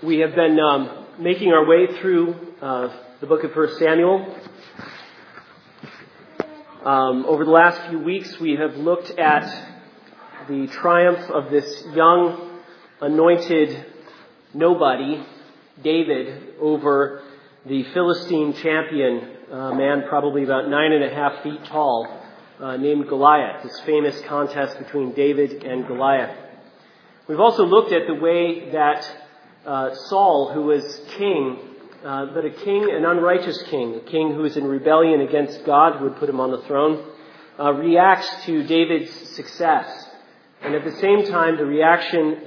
We have been making our way through the book of 1 Samuel. Over the last few weeks, we have looked at the triumph of this young, anointed nobody, David, over the Philistine champion, a man probably about 9.5 feet tall, named Goliath, this famous contest between David and Goliath. We've also looked at the way that Saul, who was king, but an unrighteous king, a king who is in rebellion against God, who would put him on the throne, reacts to David's success. And at the same time, the reaction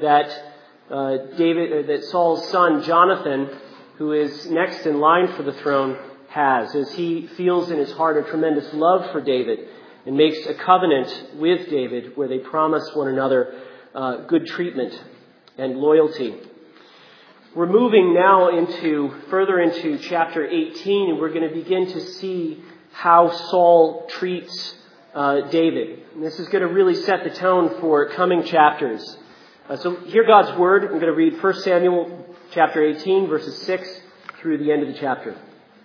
that Saul's son, Jonathan, who is next in line for the throne, has, as he feels in his heart a tremendous love for David and makes a covenant with David where they promise one another good treatment and loyalty. We're moving now further into chapter 18, and we're going to begin to see how Saul treats David. And this is going to really set the tone for coming chapters. So hear God's word. I'm going to read 1 Samuel chapter 18, verses 6 through the end of the chapter.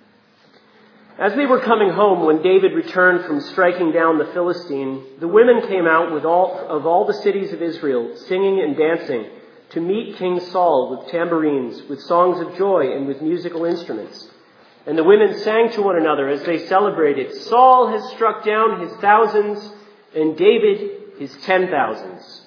As they were coming home, when David returned from striking down the Philistine, the women came out of all the cities of Israel, singing and dancing, to meet King Saul with tambourines, with songs of joy, and with musical instruments. And the women sang to one another as they celebrated, "Saul has struck down his thousands, and David his 10,000s."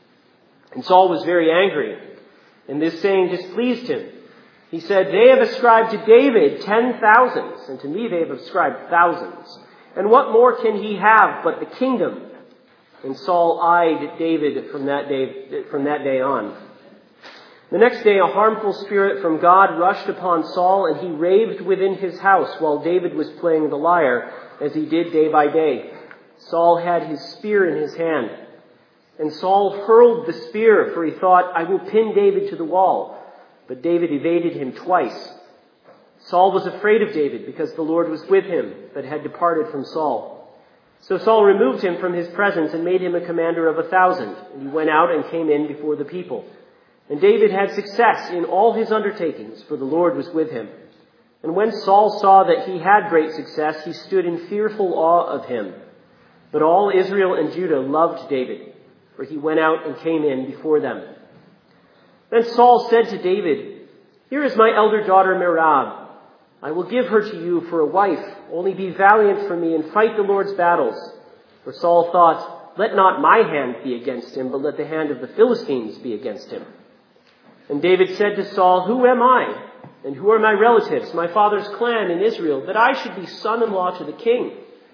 And Saul was very angry, and this saying displeased him. He said, "They have ascribed to David 10,000s, and to me they have ascribed thousands. And what more can he have but the kingdom?" And Saul eyed David from that day on. The next day, a harmful spirit from God rushed upon Saul, and he raved within his house while David was playing the lyre, as he did day by day. Saul had his spear in his hand. And Saul hurled the spear, for he thought, "I will pin David to the wall." But David evaded him twice. Saul was afraid of David because the Lord was with him, but had departed from Saul. So Saul removed him from his presence and made him a commander of 1,000. And he went out and came in before the people. And David had success in all his undertakings, for the Lord was with him. And when Saul saw that he had great success, he stood in fearful awe of him. But all Israel and Judah loved David, for he went out and came in before them. Then Saul said to David, "Here is my elder daughter Merab. I will give her to you for a wife. Only be valiant for me and fight the Lord's battles." For Saul thought, "Let not my hand be against him, but let the hand of the Philistines be against him." And David said to Saul, "Who am I? And who are my relatives, my father's clan in Israel, that I should be son-in-law to the king?"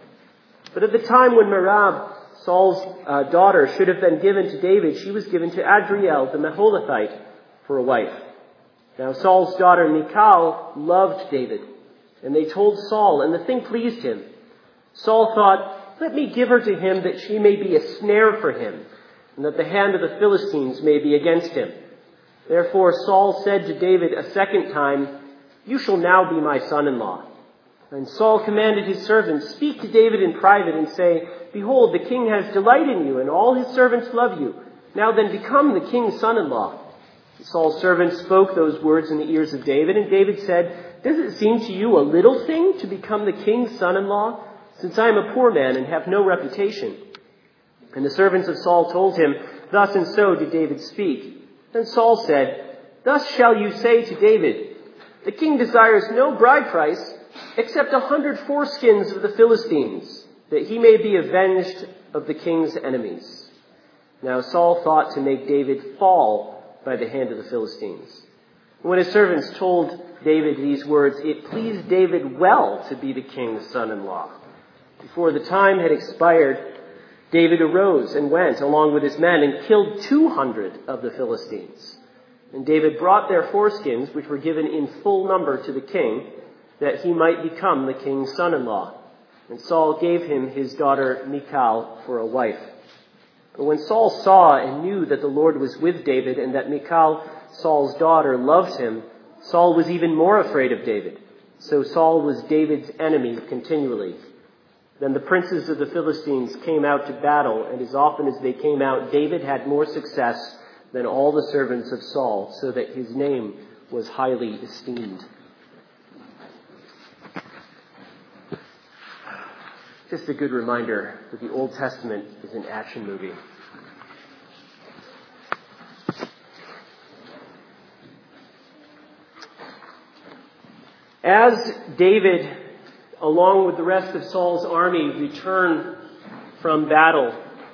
But at the time when Merab, Saul's daughter, should have been given to David, she was given to Adriel the Meholathite for a wife. Now Saul's daughter Michal loved David, and they told Saul, and the thing pleased him. Saul thought, "Let me give her to him, that she may be a snare for him, and that the hand of the Philistines may be against him." Therefore Saul said to David a second time, "You shall now be my son-in-law." And Saul commanded his servants, "Speak to David in private and say, 'Behold, the king has delight in you, and all his servants love you. Now then become the king's son-in-law.'" Saul's servants spoke those words in the ears of David, and David said, "Does it seem to you a little thing to become the king's son-in-law, since I am a poor man and have no reputation?" And the servants of Saul told him, "Thus and so did David speak." Then Saul said, "Thus shall you say to David, 'The king desires no bride price except 100 foreskins of the Philistines, that he may be avenged of the king's enemies.'" Now Saul thought to make David fall by the hand of the Philistines. When his servants told David these words, it pleased David well to be the king's son-in-law. Before the time had expired, David arose and went along with his men and killed 200 of the Philistines. And David brought their foreskins, which were given in full number to the king, that he might become the king's son-in-law. And Saul gave him his daughter Michal for a wife. But when Saul saw and knew that the Lord was with David, and that Michal, Saul's daughter, loved him, Saul was even more afraid of David. So Saul was David's enemy continually. Then the princes of the Philistines came out to battle, and as often as they came out, David had more success than all the servants of Saul, so that his name was highly esteemed. Just a good reminder that the Old Testament is an action movie. As David, along with the rest of Saul's army, return from battle,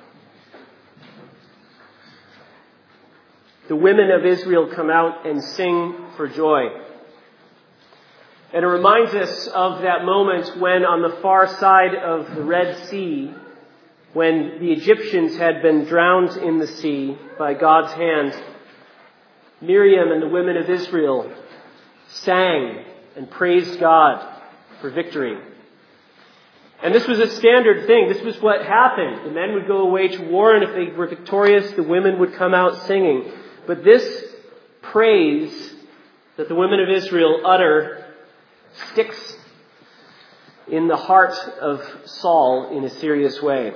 the women of Israel come out and sing for joy. And it reminds us of that moment when on the far side of the Red Sea, when the Egyptians had been drowned in the sea by God's hand, Miriam and the women of Israel sang and praised God for victory. And this was a standard thing. This was what happened. The men would go away to war, and if they were victorious, the women would come out singing. But this praise that the women of Israel utter sticks in the heart of Saul in a serious way.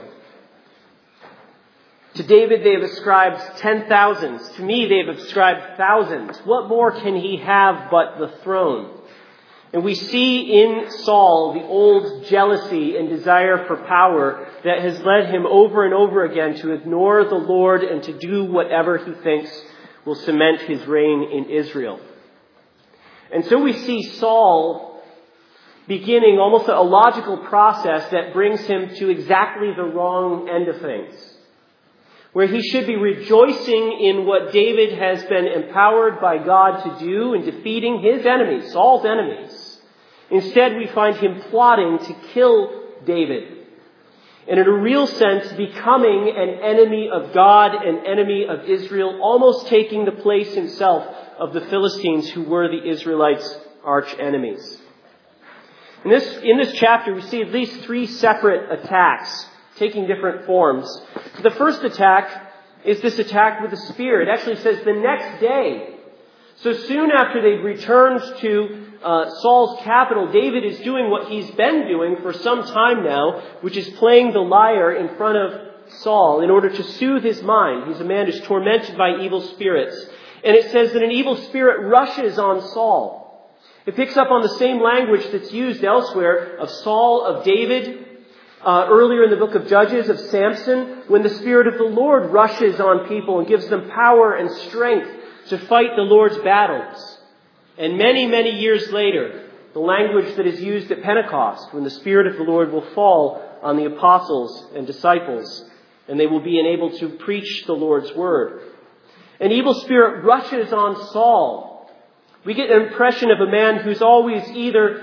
To David they have ascribed 10,000s. To me they have ascribed thousands. What more can he have but the throne? And we see in Saul the old jealousy and desire for power that has led him over and over again to ignore the Lord and to do whatever he thinks will cement his reign in Israel. And so we see Saul beginning almost a logical process that brings him to exactly the wrong end of things, where he should be rejoicing in what David has been empowered by God to do in defeating his enemies, Saul's enemies. Instead, we find him plotting to kill David, and in a real sense, becoming an enemy of God, an enemy of Israel, almost taking the place himself of the Philistines, who were the Israelites' arch enemies. In this chapter, we see at least 3 separate attacks taking different forms. The first attack is this attack with a spear. It actually says the next day. So soon after they've returned to Saul's capital, David is doing what he's been doing for some time now, which is playing the lyre in front of Saul in order to soothe his mind. He's a man who's tormented by evil spirits. And it says that an evil spirit rushes on Saul. It picks up on the same language that's used elsewhere of Saul, of David, earlier in the book of Judges, of Samson, when the Spirit of the Lord rushes on people and gives them power and strength to fight the Lord's battles. And many, many years later, the language that is used at Pentecost, when the Spirit of the Lord will fall on the apostles and disciples, and they will be enabled to preach the Lord's word. An evil spirit rushes on Saul. We get an impression of a man who's always either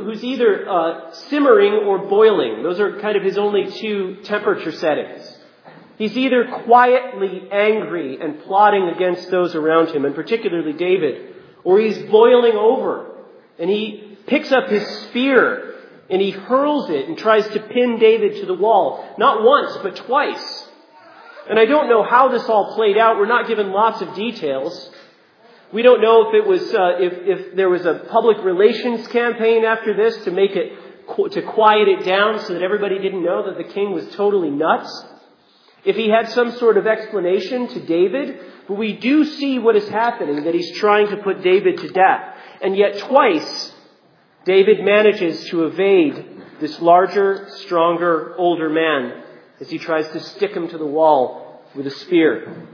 simmering or boiling. Those are kind of his only 2 temperature settings. He's either quietly angry and plotting against those around him, and particularly David, or he's boiling over and he picks up his spear and he hurls it and tries to pin David to the wall. Not once, but twice. And I don't know how this all played out. We're not given lots of details. We don't know if it was if there was a public relations campaign after this to quiet it down so that everybody didn't know that the king was totally nuts. If he had some sort of explanation to David, but we do see what is happening, that he's trying to put David to death. And yet twice, David manages to evade this larger, stronger, older man as he tries to stick him to the wall with a spear.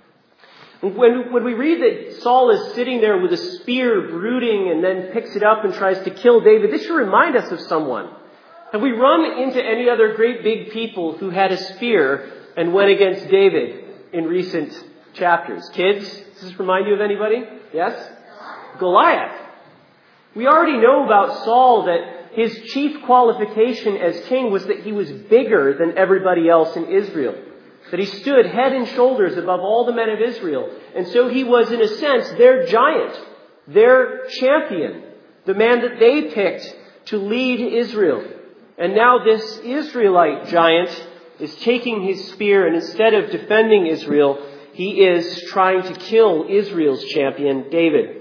When we read that Saul is sitting there with a spear brooding and then picks it up and tries to kill David, this should remind us of someone. Have we run into any other great big people who had a spear and went against David in recent chapters? Kids, does this remind you of anybody? Yes? Goliath. We already know about Saul that his chief qualification as king was that he was bigger than everybody else in Israel. That he stood head and shoulders above all the men of Israel. And so he was, in a sense, their giant, their champion, the man that they picked to lead Israel. And now this Israelite giant is taking his spear, and instead of defending Israel, he is trying to kill Israel's champion, David.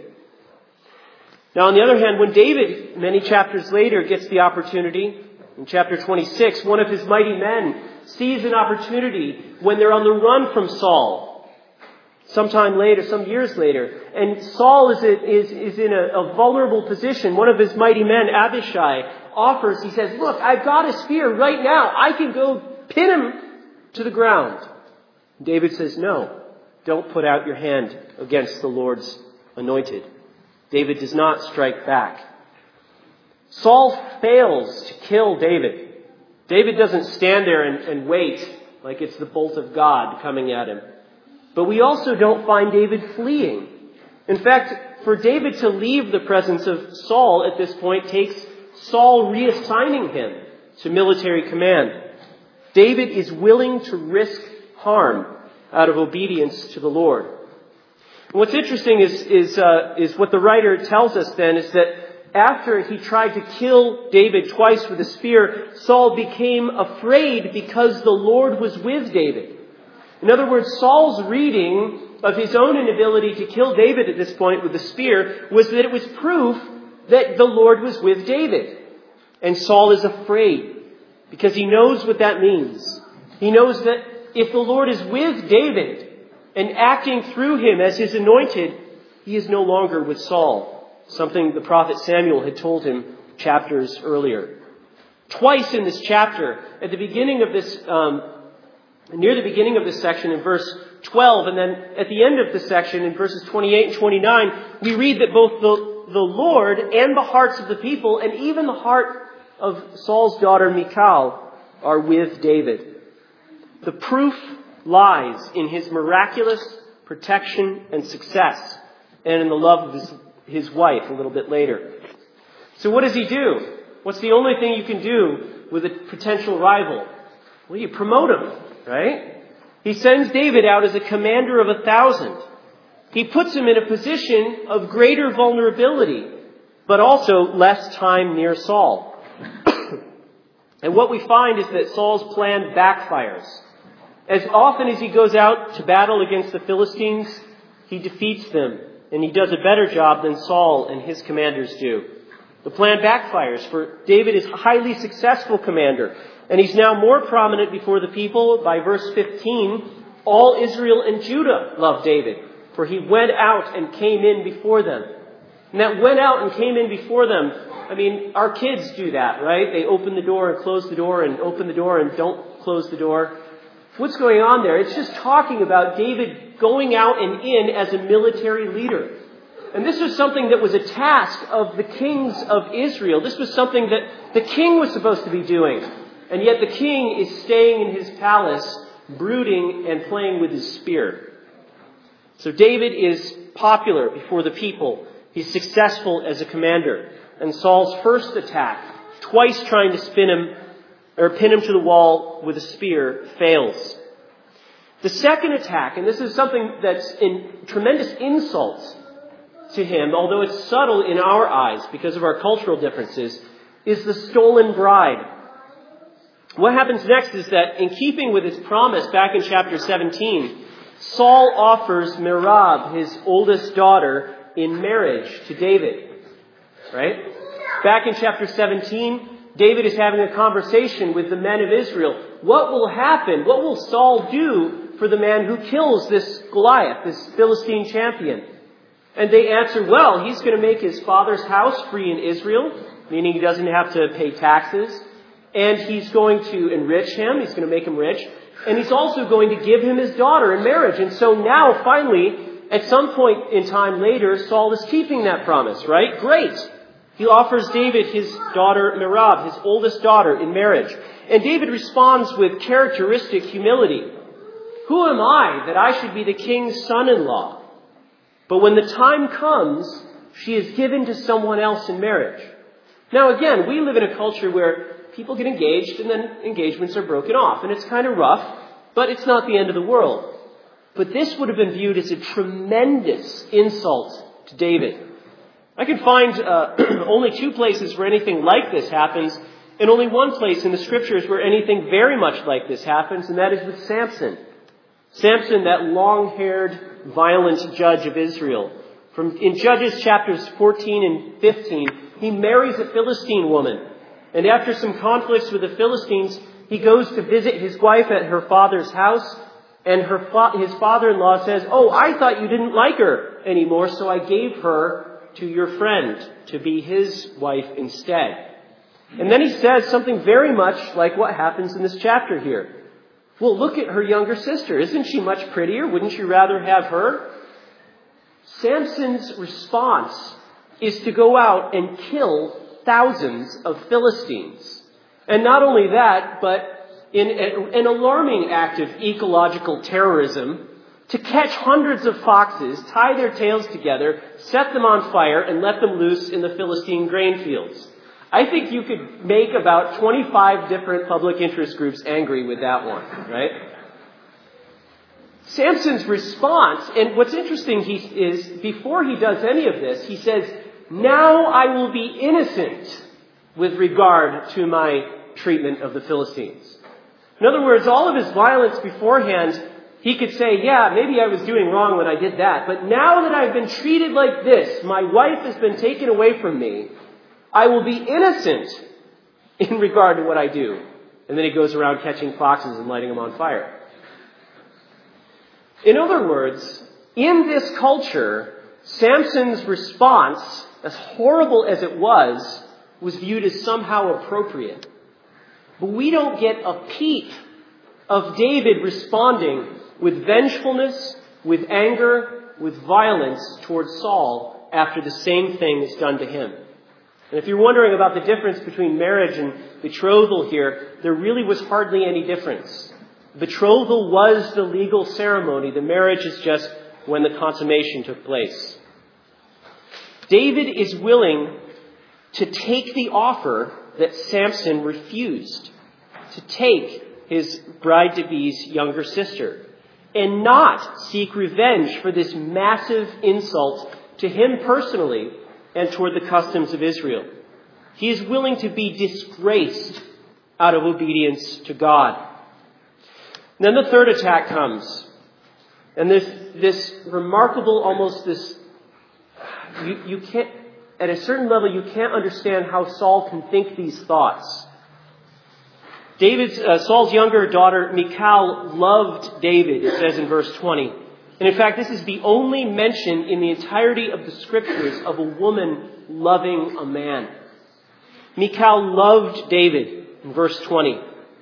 Now, on the other hand, when David, many chapters later, gets the opportunity, in chapter 26, one of his mighty men sees an opportunity when they're on the run from Saul. sometime later, some years later. And Saul is in a vulnerable position. One of his mighty men, Abishai, offers, he says, look, I've got a spear right now. I can go pin him to the ground. David says, no, don't put out your hand against the Lord's anointed. David does not strike back. Saul fails to kill David. David doesn't stand there and wait like it's the bolt of God coming at him. But we also don't find David fleeing. In fact, for David to leave the presence of Saul at this point takes Saul reassigning him to military command. David is willing to risk harm out of obedience to the Lord. And what's interesting is what the writer tells us then is that after he tried to kill David twice with a spear, Saul became afraid because the Lord was with David. In other words, Saul's reading of his own inability to kill David at this point with the spear was that it was proof that the Lord was with David. And Saul is afraid because he knows what that means. He knows that if the Lord is with David and acting through him as his anointed, he is no longer with Saul. Something the prophet Samuel had told him chapters earlier. Twice in this chapter, at the beginning of this, near the beginning of this section in verse 12, and then at the end of the section in verses 28 and 29, we read that both the Lord and the hearts of the people, and even the heart of Saul's daughter Michal, are with David. The proof lies in his miraculous protection and success, and in the love of his wife a little bit later. So what does he do? What's the only thing you can do with a potential rival? Well, you promote him, right? He sends David out as a commander of 1,000. He puts him in a position of greater vulnerability, but also less time near Saul. And what we find is that Saul's plan backfires. As often as he goes out to battle against the Philistines, he defeats them. And he does a better job than Saul and his commanders do. The plan backfires, for David is a highly successful commander. And he's now more prominent before the people. By verse 15, all Israel and Judah love David, for he went out and came in before them. And that went out and came in before them, I mean, our kids do that, right? They open the door and close the door and open the door and don't close the door. What's going on there? It's just talking about David going out and in as a military leader. And this was something that was a task of the kings of Israel. This was something that the king was supposed to be doing. And yet the king is staying in his palace, brooding and playing with his spear. So David is popular before the people. He's successful as a commander. And Saul's first attack, twice trying to pin him to the wall with a spear, fails. The second attack, and this is something that's in tremendous insult to him, although it's subtle in our eyes because of our cultural differences, is the stolen bride. What happens next is that, in keeping with his promise back in chapter 17, Saul offers Merab, his oldest daughter, in marriage to David. Right? Back in chapter 17, David is having a conversation with the men of Israel. What will happen? What will Saul do for the man who kills this Goliath, this Philistine champion? And they answer, well, he's going to make his father's house free in Israel, meaning he doesn't have to pay taxes. And he's going to enrich him. He's going to make him rich. And he's also going to give him his daughter in marriage. And so now, finally, at some point in time later, Saul is keeping that promise, right? Great. He offers David his daughter Merab, his oldest daughter, in marriage. And David responds with characteristic humility. Who am I that I should be the king's son-in-law? But when the time comes, she is given to someone else in marriage. Now again, we live in a culture where people get engaged and then engagements are broken off. And it's kind of rough, but it's not the end of the world. But this would have been viewed as a tremendous insult to David. I can find only 2 places where anything like this happens, and only one place in the scriptures where anything very much like this happens, and that is with Samson. Samson, that long-haired, violent judge of Israel. In Judges chapters 14 and 15, he marries a Philistine woman. And after some conflicts with the Philistines, he goes to visit his wife at her father's house. And his father-in-law says, "Oh, I thought you didn't like her anymore, so I gave her to your friend to be his wife instead." And then he says something very much like what happens in this chapter here. "Well, look at her younger sister. Isn't she much prettier? Wouldn't you rather have her?" Samson's response is to go out and kill thousands of Philistines. And not only that, but in an alarming act of ecological terrorism, to catch hundreds of foxes, tie their tails together, set them on fire, and let them loose in the Philistine grain fields. I think you could make about 25 different public interest groups angry with that one, right? Samson's response, and what's interesting is before he does any of this, he says, "Now I will be innocent with regard to my treatment of the Philistines." In other words, all of his violence beforehand, he could say, "Yeah, maybe I was doing wrong when I did that, but now that I've been treated like this, my wife has been taken away from me, I will be innocent in regard to what I do." And then he goes around catching foxes and lighting them on fire. In other words, in this culture, Samson's response, as horrible as it was viewed as somehow appropriate. But we don't get a peep of David responding with vengefulness, with anger, with violence towards Saul after the same thing is done to him. And if you're wondering about the difference between marriage and betrothal here, there really was hardly any difference. Betrothal was the legal ceremony. The marriage is just when the consummation took place. David is willing to take the offer that Samson refused, to take his bride-to-be's younger sister, and not seek revenge for this massive insult to him personally and toward the customs of Israel. He is willing to be disgraced out of obedience to God. And then the third attack comes. And this remarkable, almost this, you can't, at a certain level, you can't understand how Saul can think these thoughts. Saul's younger daughter, Michal, loved David, it says in verse 20. And in fact, this is the only mention in the entirety of the scriptures of a woman loving a man. Michal loved David in verse 20.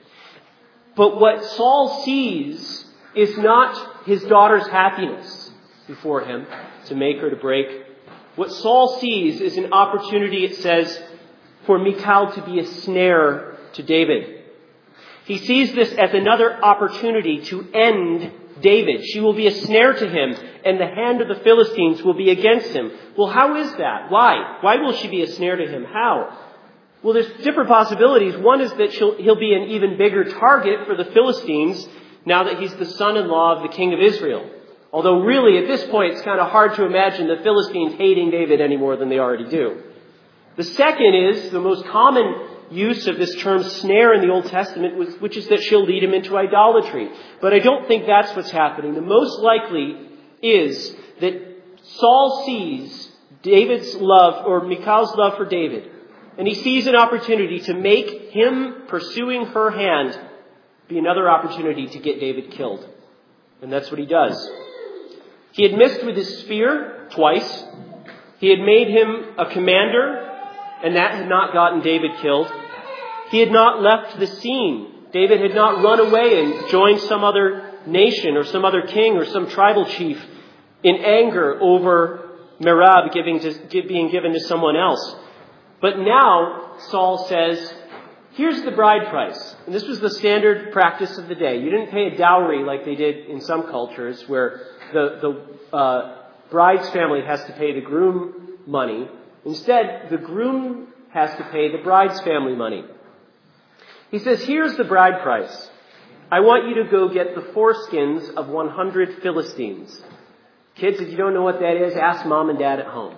But what Saul sees is not his daughter's happiness before him to make or to break. What Saul sees is an opportunity, it says, for Michal to be a snare to David. He sees this as another opportunity to end David. She will be a snare to him, and the hand of the Philistines will be against him. Well, how is that? Why? Why will she be a snare to him? How? Well, there's different possibilities. One is that he'll be an even bigger target for the Philistines now that he's the son-in-law of the king of Israel. Although really, at this point, it's kind of hard to imagine the Philistines hating David any more than they already do. The second is the most common use of this term snare in the Old Testament, which is that she'll lead him into idolatry. But I don't think that's what's happening. The most likely is that Saul sees David's love, or Michal's love for David, and he sees an opportunity to make him pursuing her hand be another opportunity to get David killed. And that's what he does. He had missed with his spear twice. He had made him a commander, and that had not gotten David killed. He had not left the scene. David had not run away and joined some other nation or some other king or some tribal chief in anger over Merab being given to someone else. But now Saul says, here's the bride price. And this was the standard practice of the day. You didn't pay a dowry like they did in some cultures where the bride's family has to pay the groom money. Instead, the groom has to pay the bride's family money. He says, here's the bride price. I want you to go get the foreskins of 100 Philistines. Kids, if you don't know what that is, ask mom and dad at home.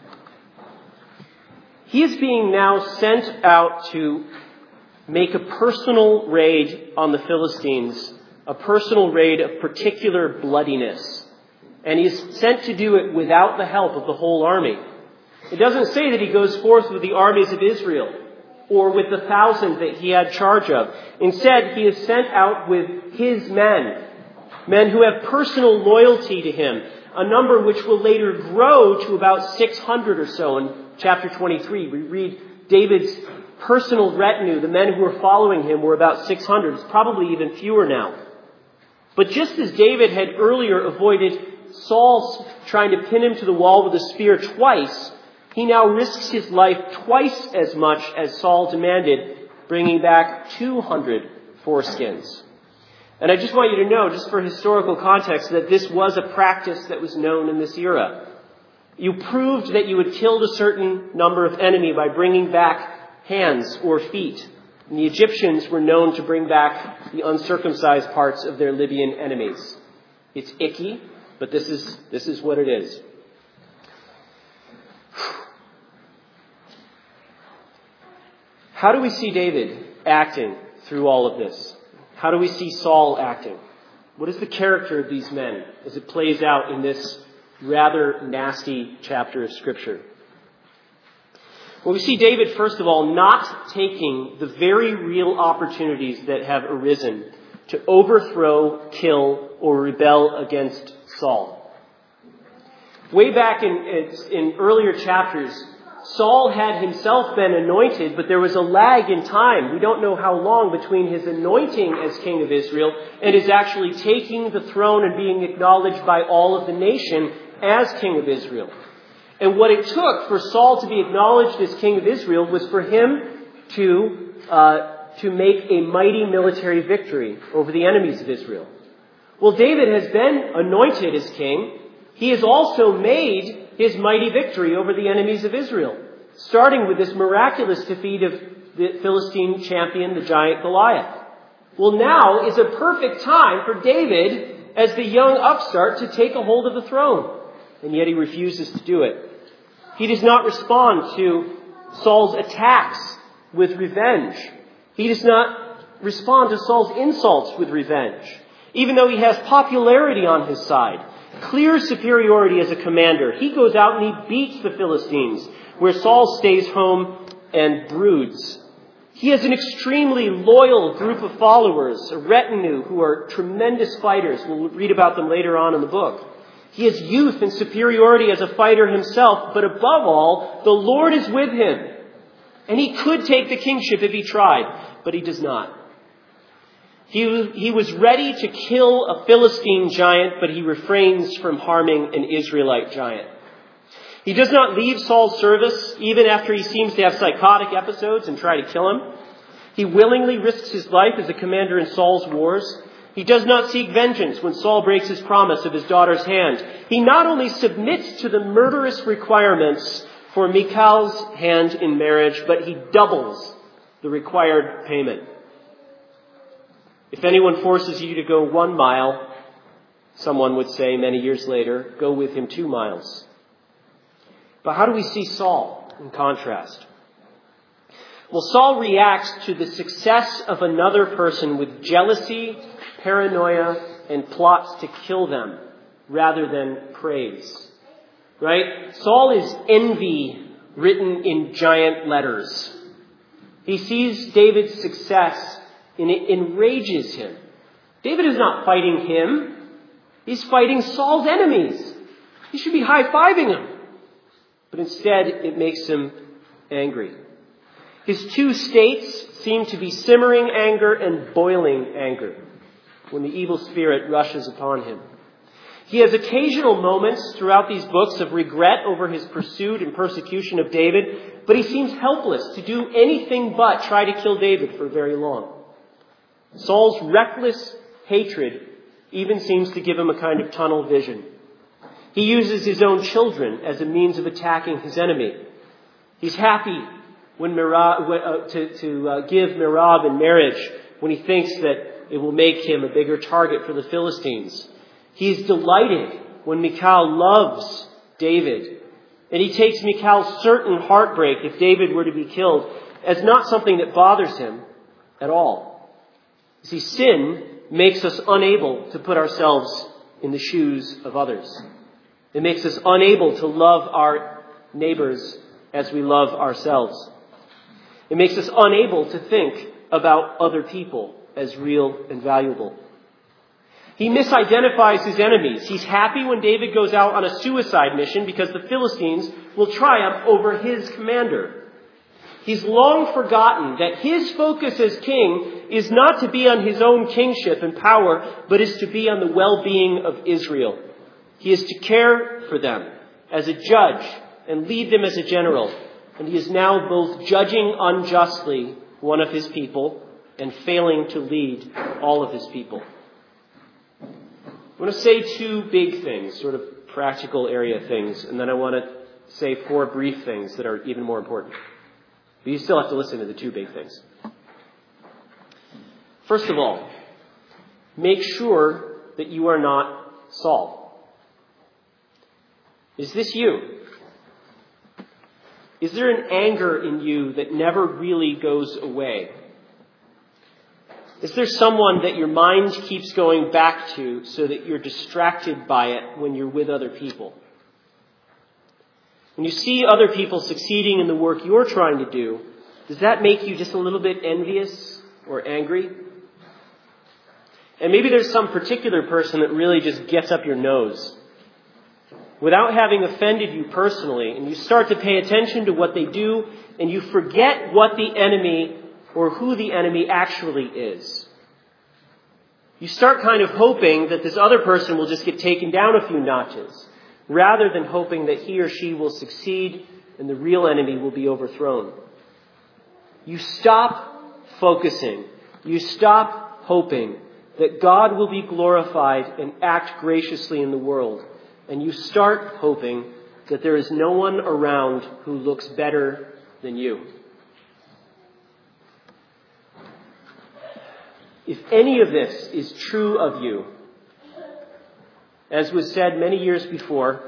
He is being now sent out to make a personal raid on the Philistines, a personal raid of particular bloodiness. And he's sent to do it without the help of the whole army. It doesn't say that he goes forth with the armies of Israel or with the 1,000 that he had charge of. Instead, he is sent out with his men. men who have personal loyalty to him, a number which will later grow to about 600 or so. In chapter 23, we read David's personal retinue, the men who were following him, were about 600. It's probably even fewer now. But just as David had earlier avoided Saul trying to pin him to the wall with a spear twice, he now risks his life twice as much as Saul demanded, bringing back 200 foreskins. And I just want you to know, just for historical context, that this was a practice that was known in this era. You proved that you had killed a certain number of enemy by bringing back hands or feet. And the Egyptians were known to bring back the uncircumcised parts of their Libyan enemies. It's icky, but this is what it is. How do we see David acting through all of this? How do we see Saul acting? What is the character of these men as it plays out in this rather nasty chapter of Scripture? Well, we see David, first of all, not taking the very real opportunities that have arisen to overthrow, kill, or rebel against Saul. Way back in earlier chapters, Saul had himself been anointed, but there was a lag in time. We don't know how long between his anointing as king of Israel and his actually taking the throne and being acknowledged by all of the nation as king of Israel. And what it took for Saul to be acknowledged as king of Israel was for him to make a mighty military victory over the enemies of Israel. Well, David has been anointed as king. He has also made his mighty victory over the enemies of Israel, starting with this miraculous defeat of the Philistine champion, the giant Goliath. Well, now is a perfect time for David, as the young upstart, to take a hold of the throne. And yet he refuses to do it. He does not respond to Saul's attacks with revenge. He does not respond to Saul's insults with revenge, even though he has popularity on his side. Clear superiority as a commander. He goes out and he beats the Philistines, where Saul stays home and broods. He has an extremely loyal group of followers, a retinue who are tremendous fighters. We'll read about them later on in the book. He has youth and superiority as a fighter himself, but above all, the Lord is with him. And he could take the kingship if he tried, but he does not. He was ready to kill a Philistine giant, but he refrains from harming an Israelite giant. He does not leave Saul's service, even after he seems to have psychotic episodes and try to kill him. He willingly risks his life as a commander in Saul's wars. He does not seek vengeance when Saul breaks his promise of his daughter's hand. He not only submits to the murderous requirements for Michal's hand in marriage, but he doubles the required payment. If anyone forces you to go 1 mile, someone would say many years later, go with him 2 miles. But how do we see Saul in contrast? Well, Saul reacts to the success of another person with jealousy, paranoia, and plots to kill them rather than praise. Right? Saul is envy written in giant letters. He sees David's success and it enrages him. David is not fighting him. He's fighting Saul's enemies. He should be high-fiving him. But instead, it makes him angry. His two states seem to be simmering anger and boiling anger when the evil spirit rushes upon him. He has occasional moments throughout these books of regret over his pursuit and persecution of David, but he seems helpless to do anything but try to kill David for very long. Saul's reckless hatred even seems to give him a kind of tunnel vision. He uses his own children as a means of attacking his enemy. He's happy when to give Merab in marriage when he thinks that it will make him a bigger target for the Philistines. He is delighted when Michal loves David. And he takes Michal's certain heartbreak if David were to be killed as not something that bothers him at all. You see, sin makes us unable to put ourselves in the shoes of others. It makes us unable to love our neighbors as we love ourselves. It makes us unable to think about other people as real and valuable. He misidentifies his enemies. He's happy when David goes out on a suicide mission because the Philistines will triumph over his commander. He's long forgotten that his focus as king is not to be on his own kingship and power, but is to be on the well-being of Israel. He is to care for them as a judge and lead them as a general. And he is now both judging unjustly one of his people and failing to lead all of his people. I want to say two big things, sort of practical area things, and then I want to say four brief things that are even more important. But you still have to listen to the two big things. First of all, make sure that you are not Saul. Is this you? Is there an anger in you that never really goes away? Is there someone that your mind keeps going back to so that you're distracted by it when you're with other people? When you see other people succeeding in the work you're trying to do, does that make you just a little bit envious or angry? And maybe there's some particular person that really just gets up your nose without having offended you personally, and you start to pay attention to what they do, and you forget what the enemy or who the enemy actually is. You start kind of hoping that this other person will just get taken down a few notches, rather than hoping that he or she will succeed and the real enemy will be overthrown. You stop focusing. You stop hoping that God will be glorified and act graciously in the world. And you start hoping that there is no one around who looks better than you. If any of this is true of you, as was said many years before,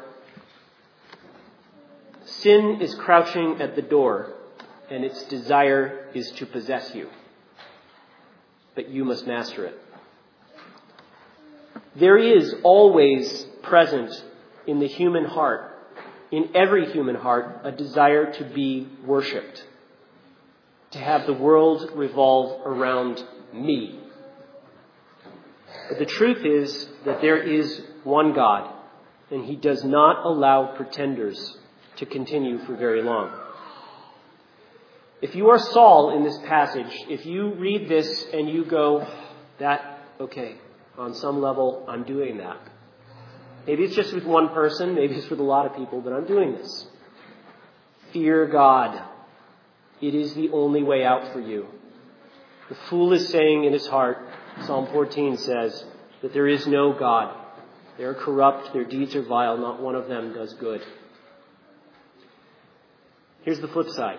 sin is crouching at the door, and its desire is to possess you. But you must master it. There is always present in the human heart, in every human heart, a desire to be worshipped, to have the world revolve around me. But the truth is that there is one God, and he does not allow pretenders to continue for very long. If you are Saul in this passage, if you read this and you go, okay, on some level, I'm doing that. Maybe it's just with one person, maybe it's with a lot of people, but I'm doing this. Fear God. It is the only way out for you. The fool is saying in his heart, Psalm 14 says, that there is no God. They are corrupt, their deeds are vile, not one of them does good. Here's the flip side.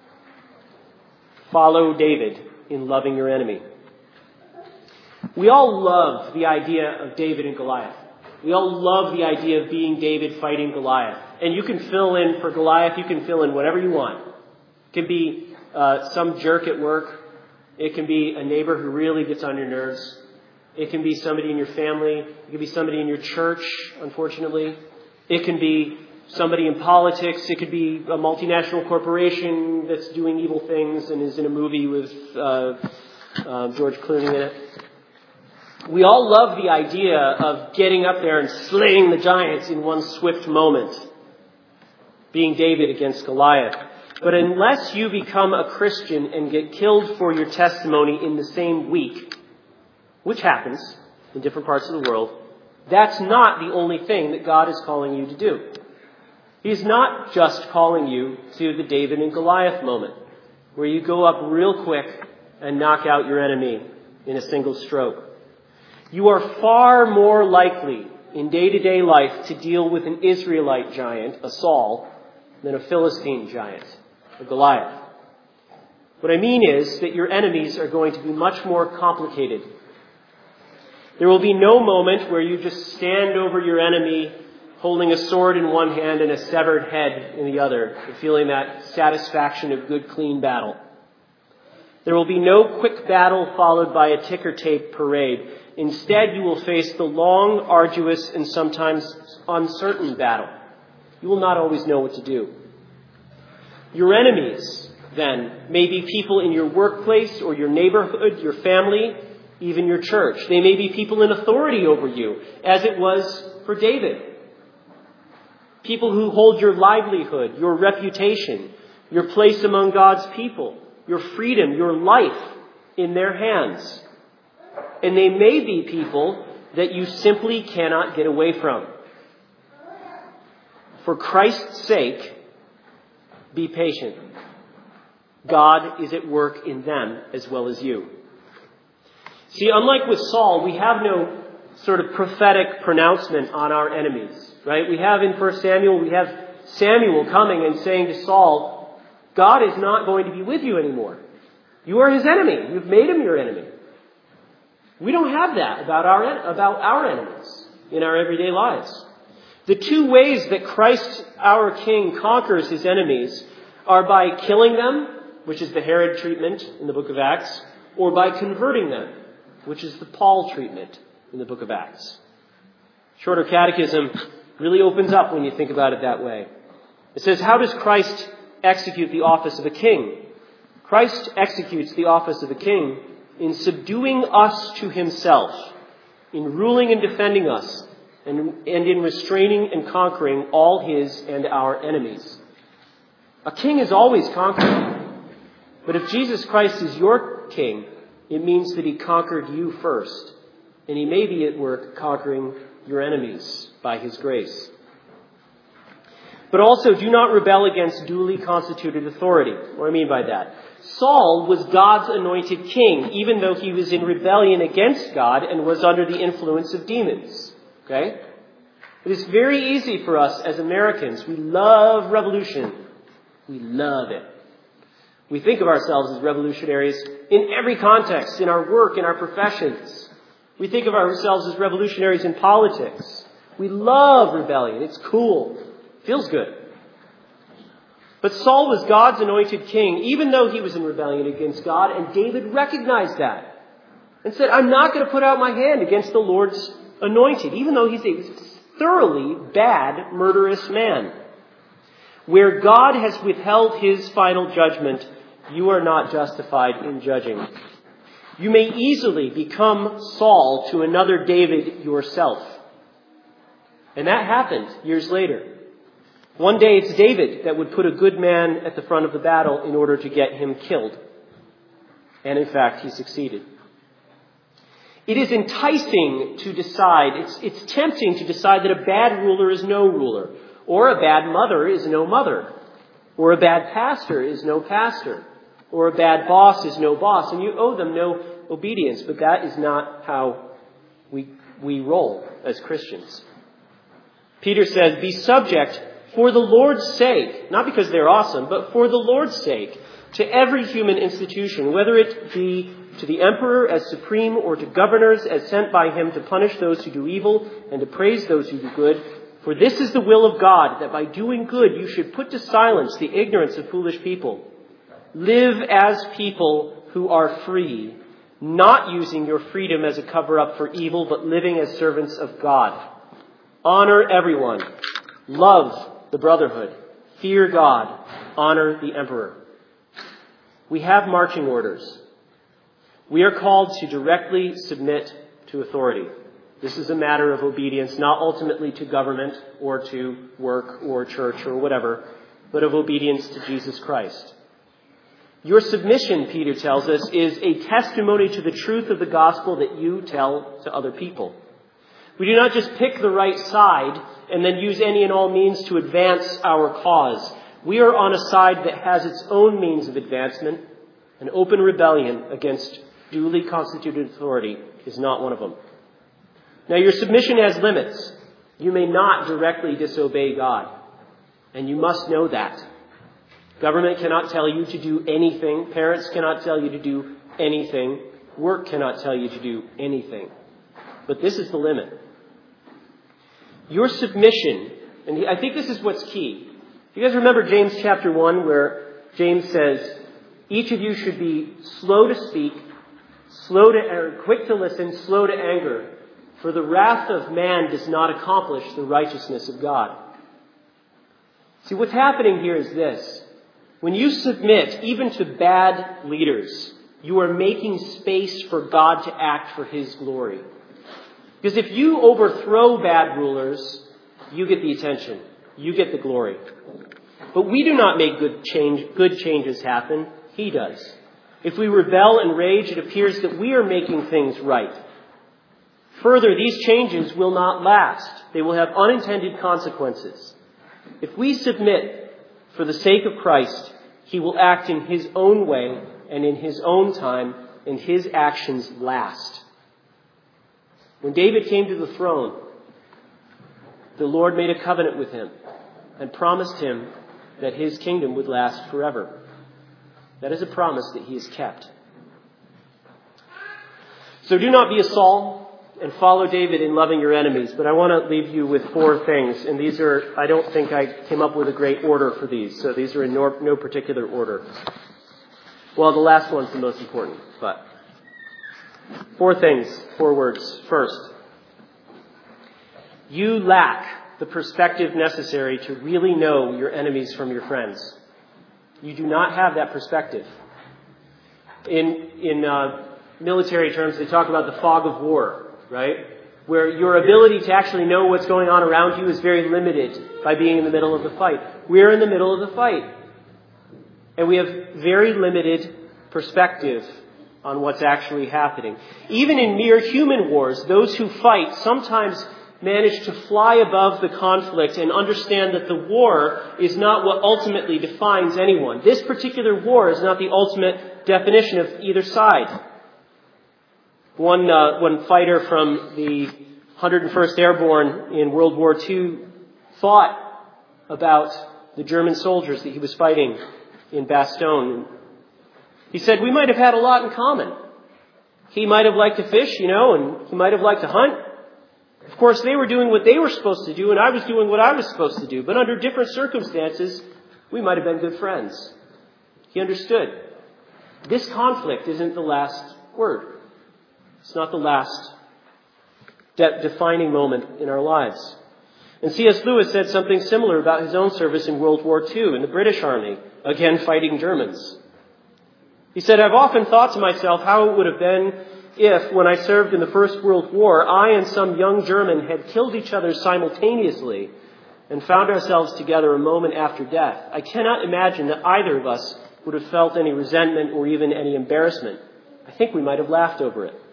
Follow David in loving your enemy. We all love the idea of David and Goliath. We all love the idea of being David fighting Goliath. And you can fill in for Goliath, you can fill in whatever you want. It can be some jerk at work. It can be a neighbor who really gets on your nerves. It can be somebody in your family. It can be somebody in your church, unfortunately. It can be somebody in politics. It could be a multinational corporation that's doing evil things and is in a movie with George Clooney in it. We all love the idea of getting up there and slaying the giants in one swift moment, being David against Goliath. But unless you become a Christian and get killed for your testimony in the same week, which happens in different parts of the world, that's not the only thing that God is calling you to do. He's not just calling you to the David and Goliath moment, where you go up real quick and knock out your enemy in a single stroke. You are far more likely in day-to-day life to deal with an Israelite giant, a Saul, than a Philistine giant, a Goliath. What I mean is that your enemies are going to be much more complicated. There will be no moment where you just stand over your enemy holding a sword in one hand and a severed head in the other, and feeling that satisfaction of good, clean battle. There will be no quick battle followed by a ticker tape parade. Instead, you will face the long, arduous, and sometimes uncertain battle. You will not always know what to do. Your enemies, then, may be people in your workplace or your neighborhood, your family, even your church. They may be people in authority over you, as it was for David. People who hold your livelihood, your reputation, your place among God's people, your freedom, your life in their hands. And they may be people that you simply cannot get away from. For Christ's sake, be patient. God is at work in them as well as you. See, unlike with Saul, we have no sort of prophetic pronouncement on our enemies, right? We have in 1 Samuel, we have Samuel coming and saying to Saul, God is not going to be with you anymore. You are his enemy. You've made him your enemy. We don't have that about our enemies in our everyday lives. The two ways that Christ, our King, conquers his enemies are by killing them, which is the Herod treatment in the book of Acts, or by converting them, which is the Paul treatment in the book of Acts. Shorter Catechism really opens up when you think about it that way. It says, how does Christ execute the office of a king? Christ executes the office of a king in subduing us to himself, in ruling and defending us, and in restraining and conquering all his and our enemies. A king is always conquering. But if Jesus Christ is your king, it means that he conquered you first. And he may be at work conquering your enemies by his grace. But also, do not rebel against duly constituted authority. What do I mean by that? Saul was God's anointed king, even though he was in rebellion against God and was under the influence of demons. Okay? It is very easy for us as Americans. We love revolution. We love it. We think of ourselves as revolutionaries in every context, in our work, in our professions. We think of ourselves as revolutionaries in politics. We love rebellion. It's cool. Feels good. But Saul was God's anointed king, even though he was in rebellion against God, and David recognized that and said, I'm not going to put out my hand against the Lord's anointed, even though he's a thoroughly bad, murderous man. Where God has withheld his final judgment, you are not justified in judging. You may easily become Saul to another David yourself. And that happened years later. One day it's David that would put a good man at the front of the battle in order to get him killed. And in fact, he succeeded. It is enticing to decide, it's tempting to decide that a bad ruler is no ruler, or a bad mother is no mother, or a bad pastor is no pastor, or a bad boss is no boss, and you owe them no obedience. But that is not how we roll as Christians. Peter says, be subject for the Lord's sake, not because they're awesome, but for the Lord's sake, to every human institution, whether it be to the emperor as supreme or to governors as sent by him to punish those who do evil and to praise those who do good. For this is the will of God, that by doing good you should put to silence the ignorance of foolish people. Live as people who are free, not using your freedom as a cover-up for evil, but living as servants of God. Honor everyone. Love the brotherhood. Fear God. Honor the emperor. We have marching orders. We are called to directly submit to authority. This is a matter of obedience, not ultimately to government or to work or church or whatever, but of obedience to Jesus Christ. Your submission, Peter tells us, is a testimony to the truth of the gospel that you tell to other people. We do not just pick the right side and then use any and all means to advance our cause. We are on a side that has its own means of advancement. An open rebellion against duly constituted authority is not one of them. Now, your submission has limits. You may not directly disobey God, and you must know that. Government cannot tell you to do anything. Parents cannot tell you to do anything. Work cannot tell you to do anything. But this is the limit. Your submission, and I think this is what's key. You guys remember James chapter 1, where James says, each of you should be slow to speak, quick to listen, slow to anger, for the wrath of man does not accomplish the righteousness of God. See, what's happening here is this. When you submit, even to bad leaders, you are making space for God to act for His glory. Because if you overthrow bad rulers, you get the attention. You get the glory. But we do not make good changes happen. He does. If we rebel and rage, it appears that we are making things right. Further, these changes will not last. They will have unintended consequences. If we submit for the sake of Christ, He will act in His own way and in His own time, and His actions last. When David came to the throne, the Lord made a covenant with him and promised him that his kingdom would last forever. That is a promise that He has kept. So do not be a Saul and follow David in loving your enemies. But I want to leave you with 4 things. And these are, I don't think I came up with a great order for these. So these are in no particular order. Well, the last one's the most important. But 4 things, 4 words. First, you lack the perspective necessary to really know your enemies from your friends. You do not have that perspective. In military terms, they talk about the fog of war, right? Where your ability to actually know what's going on around you is very limited by being in the middle of the fight. We're in the middle of the fight. And we have very limited perspective on what's actually happening. Even in mere human wars, those who fight sometimes manage to fly above the conflict and understand that the war is not what ultimately defines anyone. This particular war is not the ultimate definition of either side. One fighter from the 101st Airborne in World War II thought about the German soldiers that he was fighting in Bastogne. He said, we might have had a lot in common. He might have liked to fish, and he might have liked to hunt. Of course, they were doing what they were supposed to do, and I was doing what I was supposed to do. But under different circumstances, we might have been good friends. He understood. This conflict isn't the last word. It's not the last defining moment in our lives. And C.S. Lewis said something similar about his own service in World War II in the British Army, again fighting Germans. He said, I've often thought to myself how it would have been if, when I served in the First World War, I and some young German had killed each other simultaneously and found ourselves together a moment after death. I cannot imagine that either of us would have felt any resentment or even any embarrassment. I think we might have laughed over it.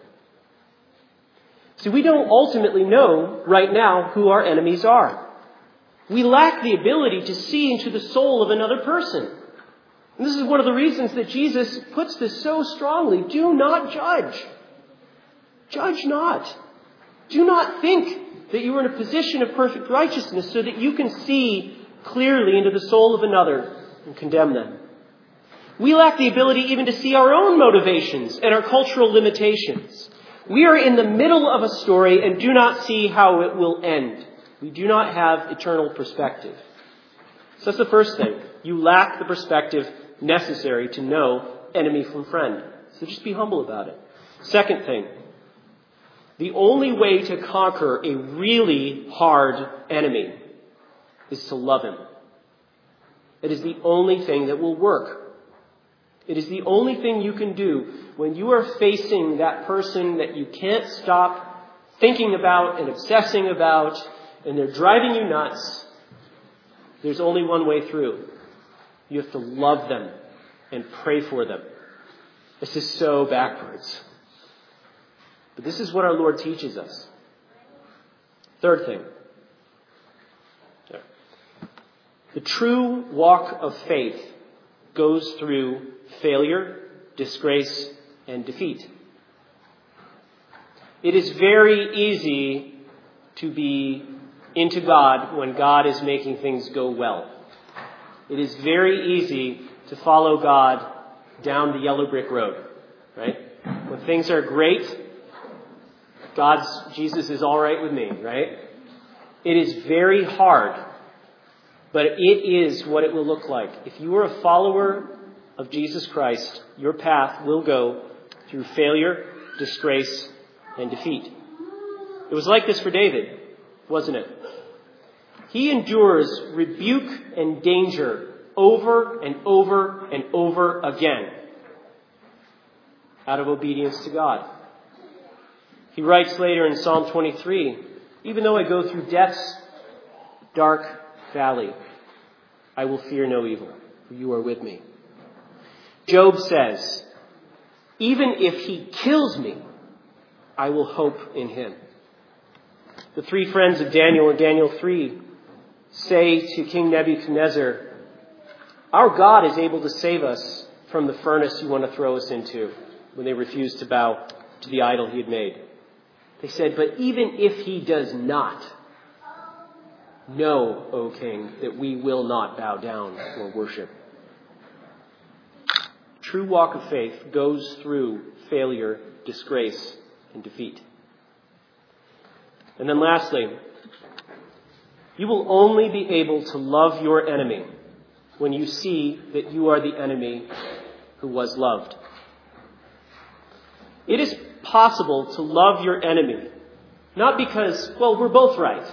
See, we don't ultimately know right now who our enemies are. We lack the ability to see into the soul of another person. And this is one of the reasons that Jesus puts this so strongly. Do not judge. Judge not. Do not think that you are in a position of perfect righteousness so that you can see clearly into the soul of another and condemn them. We lack the ability even to see our own motivations and our cultural limitations. We are in the middle of a story and do not see how it will end. We do not have eternal perspective. So that's the first thing. You lack the perspective necessary to know enemy from friend. So just be humble about it. Second thing. The only way to conquer a really hard enemy is to love him. It is the only thing that will work. It is the only thing you can do when you are facing that person that you can't stop thinking about and obsessing about, and they're driving you nuts. There's only one way through. You have to love them and pray for them. This is so backwards. But this is what our Lord teaches us. Third thing. The true walk of faith goes through failure, disgrace, and defeat. It is very easy to be into God when God is making things go well. It is very easy to follow God down the yellow brick road, right? When things are great, Jesus is all right with me, right? It is very hard, but it is what it will look like. If you are a follower of Jesus Christ, your path will go through failure, disgrace, and defeat. It was like this for David, wasn't it? He endures rebuke and danger over and over and over again. out of obedience to God. He writes later in Psalm 23, even though I go through death's dark valley, I will fear no evil, for you are with me. Job says, even if he kills me, I will hope in him. The three friends of Daniel in Daniel 3 say to King Nebuchadnezzar, our God is able to save us from the furnace you want to throw us into, when they refused to bow to the idol he had made. They said, but even if he does not, know, O king, that we will not bow down or worship. True walk of faith goes through failure, disgrace, and defeat. And then lastly, you will only be able to love your enemy when you see that you are the enemy who was loved. It is possible to love your enemy, not because, well, we're both right?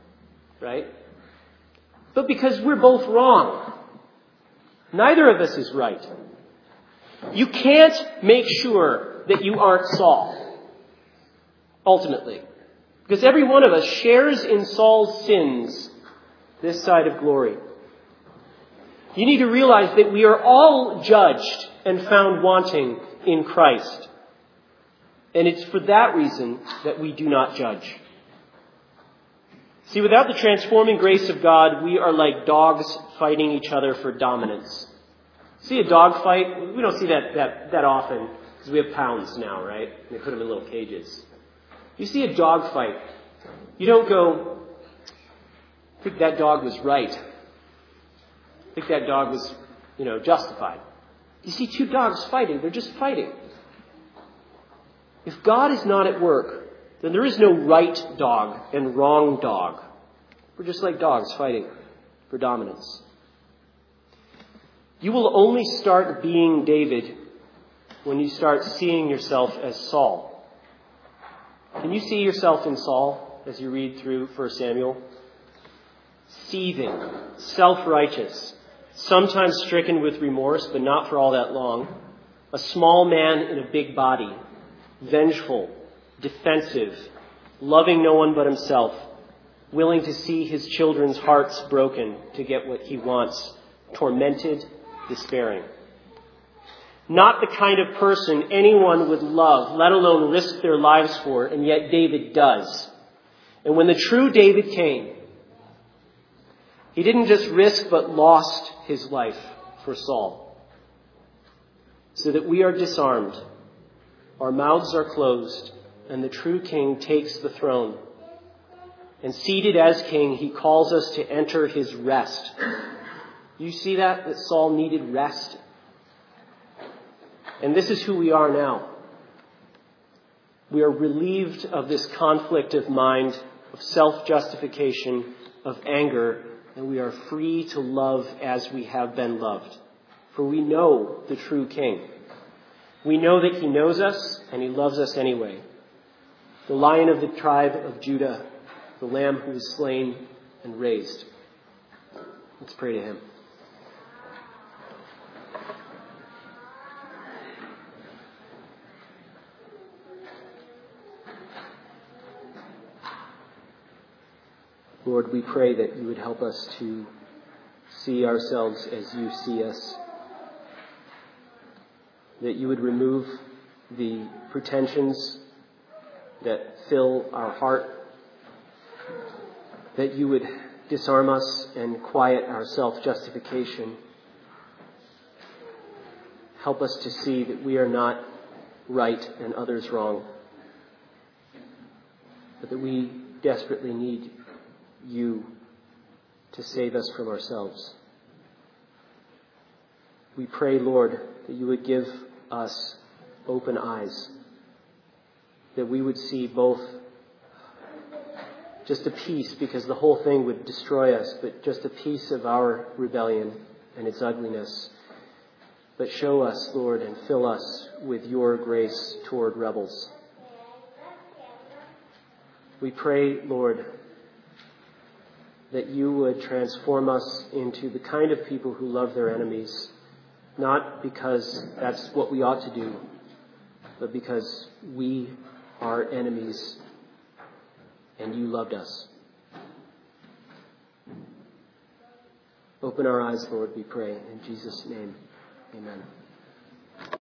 But because we're both wrong. Neither of us is right. You can't make sure that you aren't Saul, ultimately. Because every one of us shares in Saul's sins this side of glory. You need to realize that we are all judged and found wanting in Christ. And it's for that reason that we do not judge. See, without the transforming grace of God, we are like dogs fighting each other for dominance. See a dog fight? We don't see that often because we have pounds now, right? They put them in little cages. You see a dog fight, you don't go, I think that dog was right. I think that dog was, justified. You see two dogs fighting, they're just fighting. If God is not at work, then there is no right dog and wrong dog. We're just like dogs fighting for dominance. You will only start being David when you start seeing yourself as Saul. Can you see yourself in Saul as you read through 1 Samuel? Seething, self-righteous, sometimes stricken with remorse, but not for all that long. A small man in a big body, vengeful, defensive, loving no one but himself, willing to see his children's hearts broken to get what he wants, tormented, despairing. Not the kind of person anyone would love, let alone risk their lives for, and yet David does. And when the true David came, he didn't just risk but lost his life for Saul. So that we are disarmed, our mouths are closed, and the true king takes the throne. And seated as king, he calls us to enter his rest. You see that Saul needed rest? And this is who we are now. We are relieved of this conflict of mind, of self-justification, of anger, and we are free to love as we have been loved. For we know the true king. We know that he knows us and he loves us anyway. The Lion of the tribe of Judah, the Lamb who was slain and raised. Let's pray to him. Lord, we pray that you would help us to see ourselves as you see us. That you would remove the pretensions that fill our heart. That you would disarm us and quiet our self-justification. Help us to see that we are not right and others wrong. But that we desperately need you to save us from ourselves. We pray, Lord, that you would give us open eyes, that we would see both just a piece, because the whole thing would destroy us, but just a piece of our rebellion and its ugliness. But show us, Lord, and fill us with your grace toward rebels. We pray, Lord, that you would transform us into the kind of people who love their enemies, not because that's what we ought to do, but because we are enemies and you loved us. Open our eyes, Lord, we pray. In Jesus' name, amen.